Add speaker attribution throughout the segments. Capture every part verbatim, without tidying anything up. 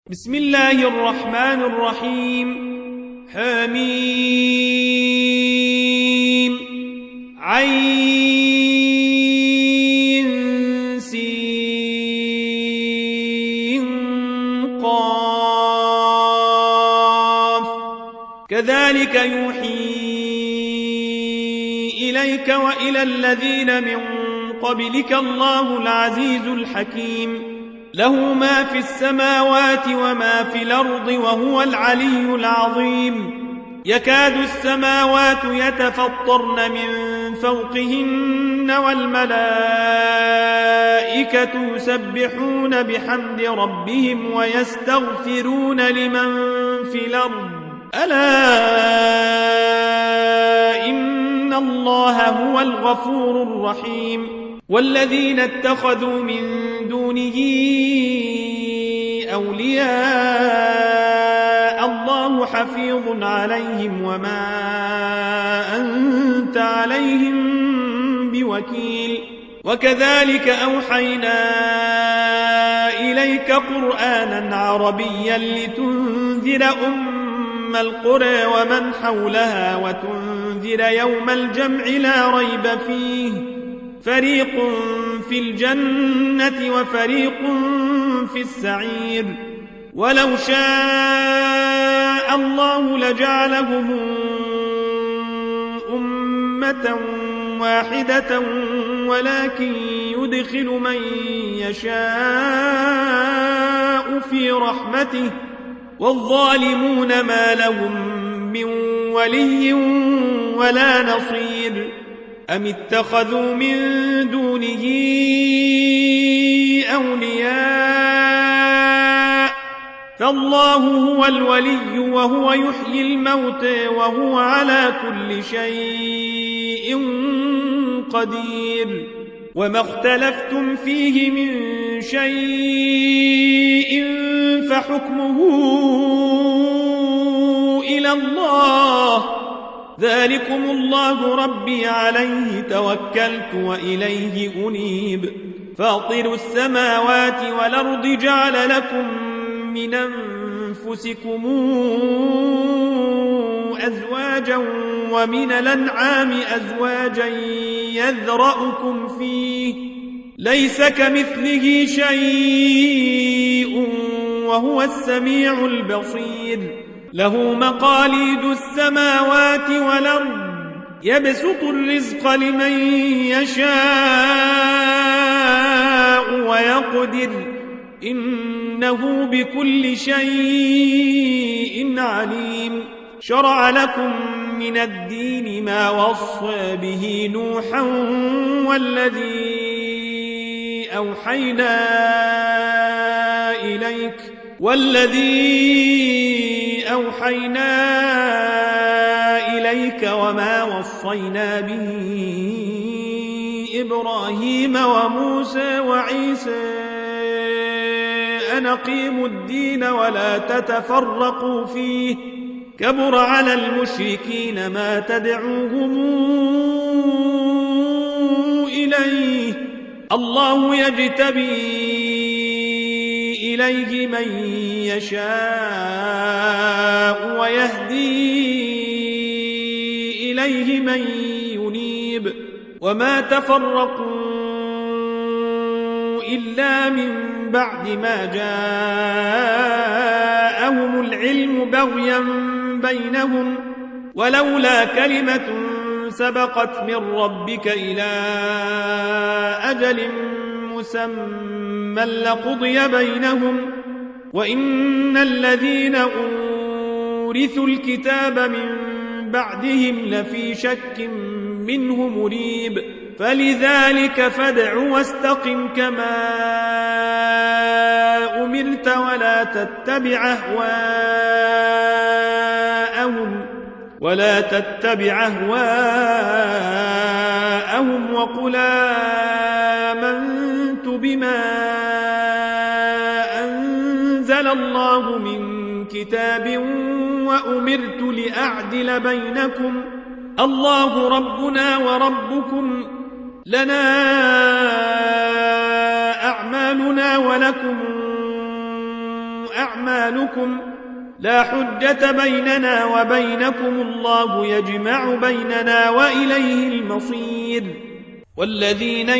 Speaker 1: بسم الله الرحمن الرحيم. حميم عين سين قاف كذلك يوحي إليك وإلى الذين من قبلك الله العزيز الحكيم له ما في السماوات وما في الأرض وهو العلي العظيم. يكاد السماوات يتفطرن من فوقهن والملائكة يسبحون بحمد ربهم ويستغفرون لمن في الأرض ألا إن الله هو الغفور الرحيم. والذين اتخذوا من دونه أولياء الله حفيظ عليهم وما أنت عليهم بوكيل. وكذلك أوحينا إليك قرآنا عربيا لتنذر أم القرى ومن حولها وتنذر يوم الجمع لا ريب فيه فريق في الجنة وفريق في السعير. ولو شاء الله لجعلهم أمة واحدة ولكن يدخل من يشاء في رحمته والظالمون ما لهم من ولي ولا نصير. أم اتخذوا من دونه أولياء فالله هو الولي وهو يحيي الموتى وهو على كل شيء قدير. وما اختلفتم فيه من شيء فحكمه إلى الله ذلكم الله ربي عليه توكلت وإليه أنيب. فاطر السماوات والأرض جعل لكم من أنفسكم أزواجا ومن الأنعام أزواجا يذرأكم فيه ليس كمثله شيء وهو السميع البصير. له مقاليد السماوات والأرض يبسط الرزق لمن يشاء ويقدر إنه بكل شيء عليم. شرع لكم من الدين ما وصى به نوحا والذي أوحينا إليك والذي أوحينا إليك وما وصينا به إبراهيم وموسى وعيسى أن أقيموا الدين ولا تتفرقوا فيه كبر على المشركين ما تدعوهم إليه. الله يجتبي إليه من يشاء ويهدي إليه من ينيب. وما تفرقوا إلا من بعد ما جاءهم العلم بغيا بينهم ولولا كلمة سبقت من ربك إلى أجل مسمى لقضي بينهم وإن الذين أورثوا الكتاب من بعدهم لفي شك منه مريب. فلذلك فادع واستقم كما أمرت ولا تتبع أهواءهم ولا تتبع أهواءهم وقل آمنت بما أنزل الله من كتاب وأمرت لأعدل بينكم الله ربنا وربكم لنا أعمالنا ولكم أعمالكم لا حجة بيننا وبينكم الله يجمع بيننا وإليه المصير والذين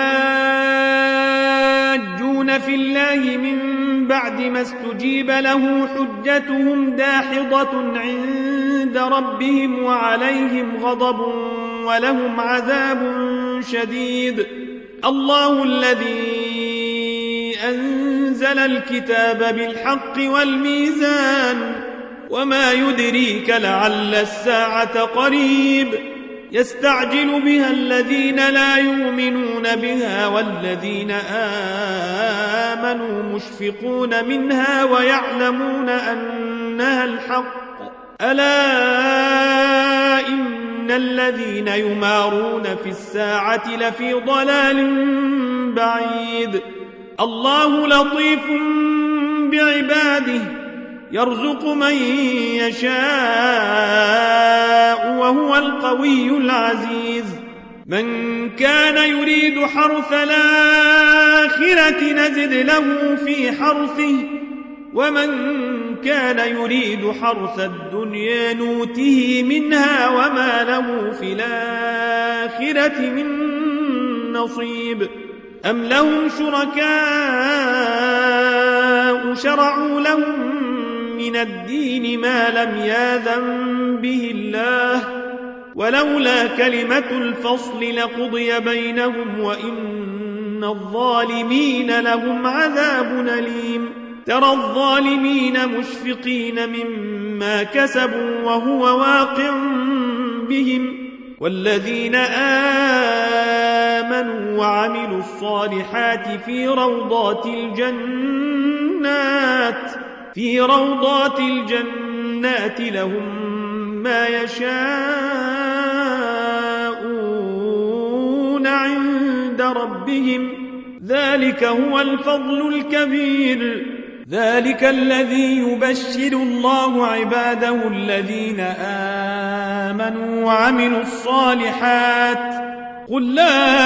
Speaker 1: يحاجون في الله من بعد ما استجيب له حجتهم داحضة عند ربهم وعليهم غضب ولهم عذاب شديد الله الذي أنزل الكتاب بالحق والميزان وما يدريك لعل الساعة قريب يستعجل بها الذين لا يؤمنون بها والذين آمنوا مشفقون منها ويعلمون أنها الحق ألا إن الذين يمارون في الساعة لفي ضلال بعيد الله لطيف بعباده يرزق من يشاء وهو القوي العزيز من كان يريد حرث الآخرة نزد له في حرثه ومن كان يريد حرث الدنيا نوته منها وما له في الآخرة من نصيب أم لهم شركاء شرعوا لهم من الدين ما لم يأذن به الله ولولا كلمة الفصل لقضي بينهم وإن الظالمين لهم عذاب أليم ترى الظالمين مشفقين مما كسبوا وهو واقع بهم والذين آمنوا وعملوا الصالحات في روضات الجنات في روضات الجنات لهم ما يشاءون عند ربهم ذلك هو الفضل الكبير ذلك الذي يبشر الله عباده الذين آمنوا وعملوا الصالحات قل لا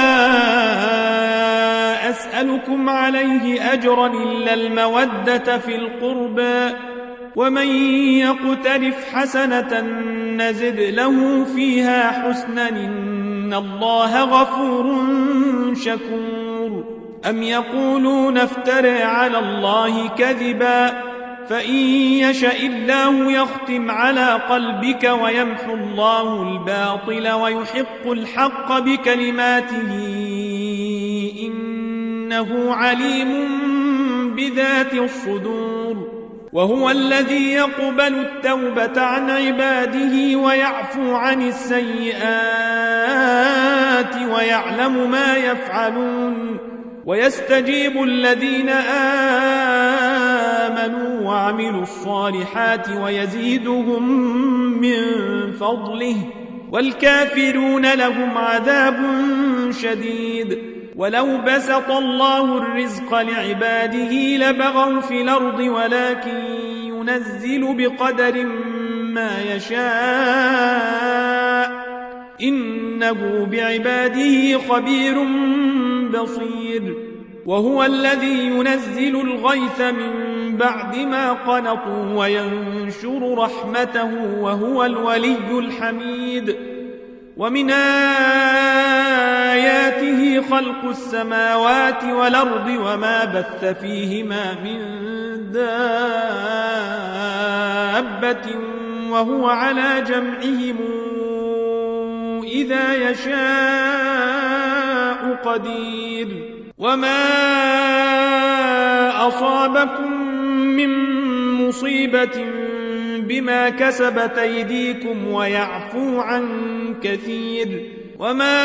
Speaker 1: أسألكم عليه أجرا إلا المودة في القربى ومن يقترف حسنة نزد له فيها حسنا إن الله غفور شكور أم يقولون افترى على الله كذبا فإن يشاء الله يختم على قلبك ويمحو الله الباطل ويحق الحق بكلماته إنه عليم بذات الصدور وهو الذي يقبل التوبة عن عباده ويعفو عن السيئات ويعلم ما يفعلون ويستجيب الذين آمنوا وعملوا الصالحات ويزيدهم من فضله والكافرون لهم عذاب شديد ولو بسط الله الرزق لعباده لبغوا في الأرض ولكن ينزل بقدر ما يشاء إنه بعباده خبير بصير وهو الذي ينزل الغيث من بعد ما قنطوا وينشر رحمته وهو الولي الحميد ومن آياته خلق السماوات والأرض وما بث فيهما من دابة وهو على جمعهم إذا يشاء قدير وما أصابكم من مصيبة بما كسبت أيديكم ويعفو عن كثير وما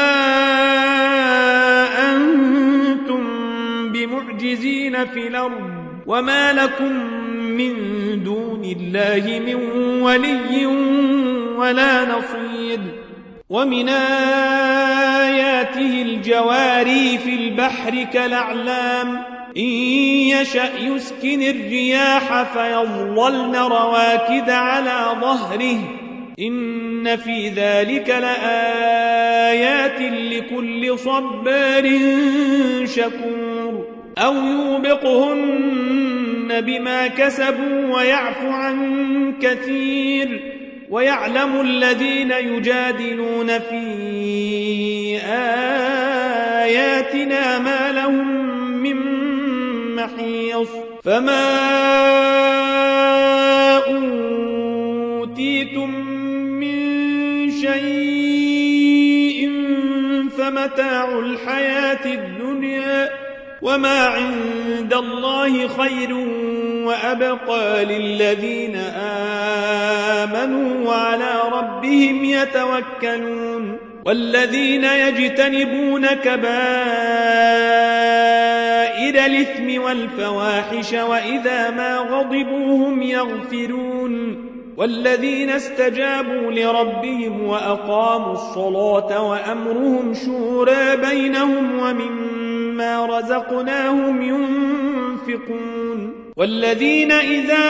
Speaker 1: أنتم بمعجزين في الأرض وما لكم من دون الله من ولي ولا نصير ومن آياته الجواري في البحر كالأعلام إن يشأ يسكن الرياح فيظللن رواكد على ظهره إن في ذلك لآيات لكل صبار شكور أو يوبقهن بما كسبوا ويعفو عن كثير ويعلم الذين يجادلون في آياتنا ما لهم من محيص فما أوتيتم من شيء فمتاع الحياة الدنيا وما عند الله خير وأبقى للذين آمنوا وعلى ربهم يتوكلون والذين يجتنبون كبائر الإثم والفواحش وإذا ما غضبوا هم يغفرون والذين استجابوا لربهم وأقاموا الصلاة وأمرهم شورى بينهم ومما رزقناهم ينفقون والذين إذا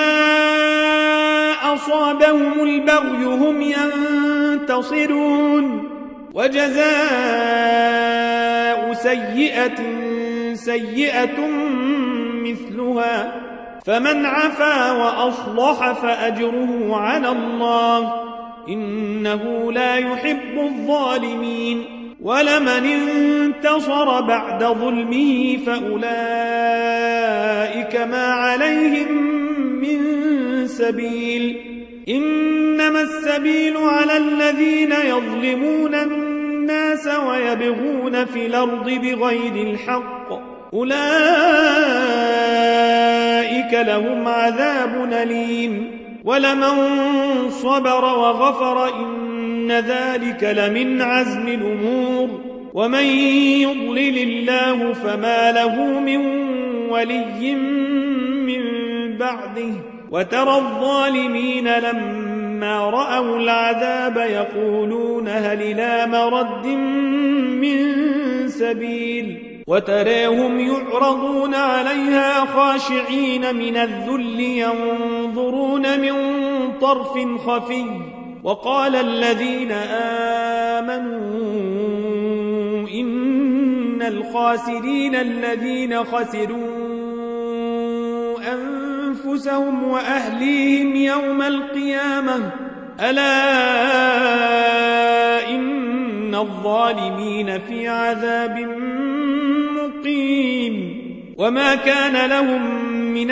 Speaker 1: أصابهم البغي هم ينتصرون وجزاء سيئة سيئة مثلها فمن عفا وأصلح فأجره على الله إنه لا يحب الظالمين ولمن انتصر بعد ظلمه فأولئك ما عليهم من سبيل إنما السبيل على الذين يظلمون الناس ويبغون في الأرض بغير الحق أولئك لهم عذاب أليم ولمن صبر وغفر إن ذلك لمن عزم الأمور ومن يضلل الله فما له من ولي من بعده وترى الظالمين لما رأوا العذاب يقولون هل إلى مرد من سبيل وتراهم يعرضون عليها خاشعين من الذل ينظرون من طرف خفي وقال الذين آمنوا إن الخاسرين الذين خسروا أنفسهم وأهليهم يوم القيامة ألا إن الظالمين في عذاب مقيم وما كان لهم من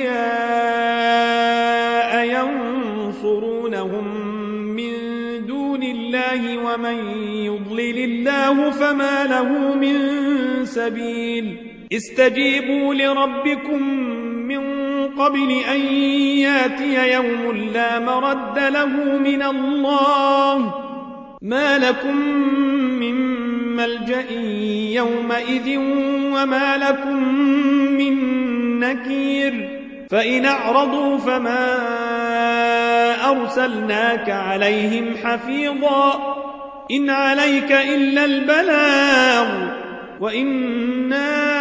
Speaker 1: أولياء ينصرونهم من دون الله ومن يضلل الله فما له من سبيل استجيبوا لربكم من قبل أن ياتي يوم لا مرد له من الله ما لكم من ملجأ يومئذ وما لكم من نكير فإن أعرضوا فما أرسلناك عليهم حفيظا إن عليك إلا البلاغ وإنا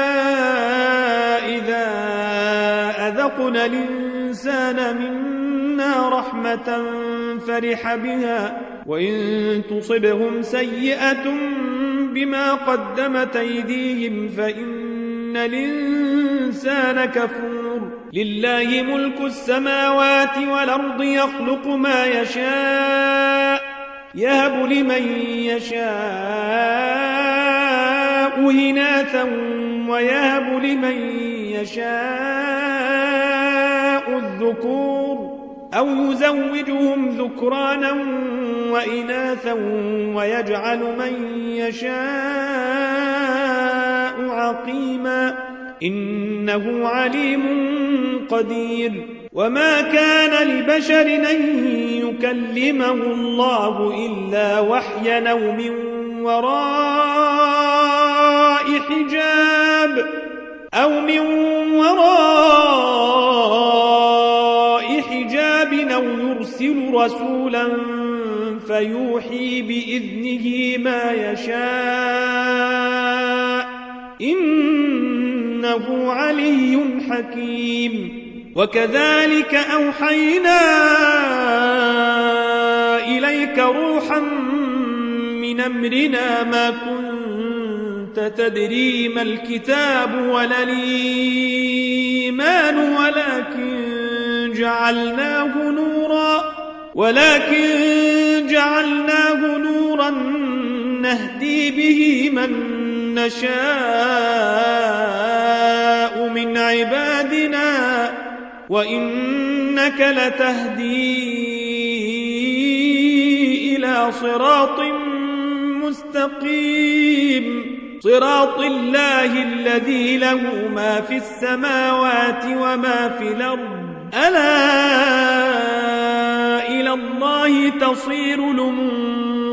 Speaker 1: إذا أذقنا الإنسان منا رحمة فرح بها وإن تصبهم سيئة بما قدمت أيديهم فإن الإنسان كفور لله ملك السماوات والأرض يخلق ما يشاء يهب لمن يشاء إناثا ويهب لمن يشاء الذكور أو يزوجهم ذكرانا وإناثا ويجعل من يشاء عقيما إنه عليم قدير وما كان لبشر أن يكلمه الله إلا وحيا أو من وراء حجاب أو من وراء حجاب أو يرسل رسولا فيوحي بإذنه ما يشاء إنه علي حكيم وكذلك أوحينا إليك روحا من أمرنا ما كنت تدري ما الكتاب ولا الإيمان الإيمان ولكن جعلناه نورا ولكن جعلناه نورا نهدي به من نشاء من عبادنا وإنك لتهدي إلى صراط مستقيم صراط الله الذي له ما في السماوات وما في الأرض ألا إلى الله تصير الأمور